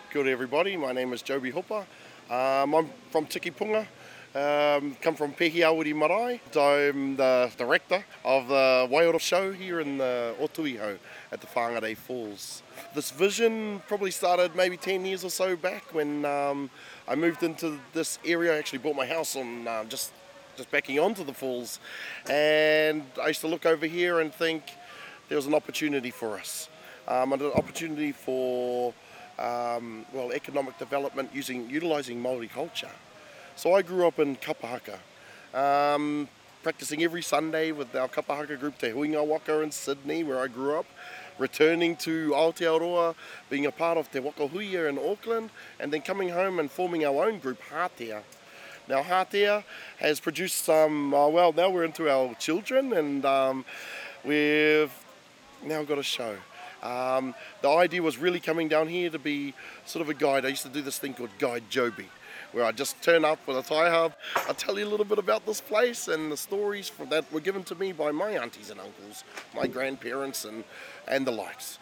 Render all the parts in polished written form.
Kia ora everybody, my name is Joby Hooper. I'm from Tikipunga, come from Pehiauri Marae. I'm the director of the Waiora show here in the Otuiho at the Whangarei Falls. This vision probably started maybe 10 years or so back when I moved into this area. I actually bought my house on just backing onto the falls, and I used to look over here and think there was an opportunity for us, an opportunity for economic development utilising Māori culture. So I grew up in Kapahaka, practising every Sunday with our Kapahaka group Te Huinga Waka in Sydney, where I grew up, returning to Aotearoa, being a part of Te Wakahui here in Auckland, and then coming home and forming our own group, Hātea. Now Hātea has produced some, now we're into our children, and we've now got a show. The idea was really coming down here to be sort of a guide. I used to do this thing called Guide Joby, where I just turn up with a tie hub. I tell you a little bit about this place and the stories that were given to me by my aunties and uncles, my grandparents and the likes.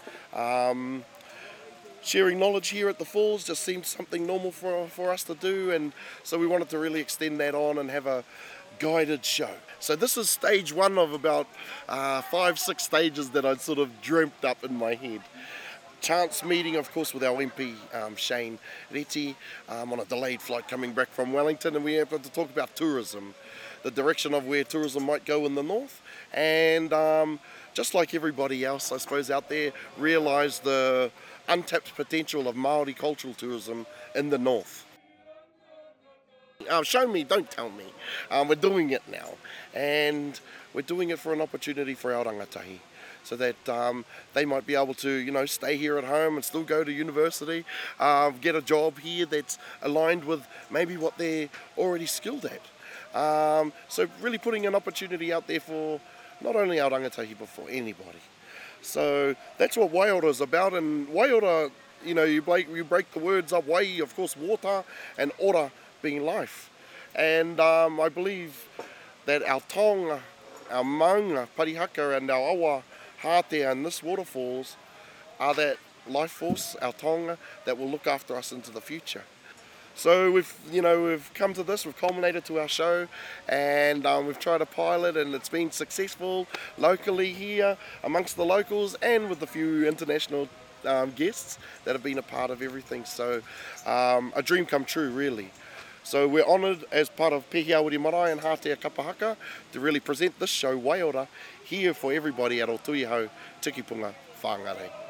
Sharing knowledge here at the falls just seemed something normal for us to do, and so we wanted to really extend that on and have a guided show. So this is stage one of about 5-6 stages that I'd sort of dreamt up in my head. Chance meeting, of course, with our MP Shane Reti on a delayed flight coming back from Wellington, and we happened to talk about tourism, the direction of where tourism might go in the north, and just like everybody else, I suppose, out there, realise the untapped potential of Māori cultural tourism in the north. Show me, don't tell me. We're doing it now, and we're doing it for an opportunity for our rangatahi, so that they might be able to, stay here at home and still go to university, get a job here that's aligned with maybe what they're already skilled at. So really putting an opportunity out there for not only our rangatahi but for anybody. So that's what Waiora is about, and Waiora, you break the words up. Wai, of course, water, and ora being life. And I believe that our taonga, our maunga, parihaka, and our awa, Hātea, and this waterfalls are that life force, our taonga, that will look after us into the future. So we've come to this, we've culminated to our show, and we've tried a pilot, and it's been successful locally here amongst the locals and with a few international guests that have been a part of everything. So a dream come true, really. So we're honoured as part of Pehiauri Marae and Hātea Kapahaka to really present this show, Waiora, here for everybody at Otuiho, Tikipunga, Whangarei.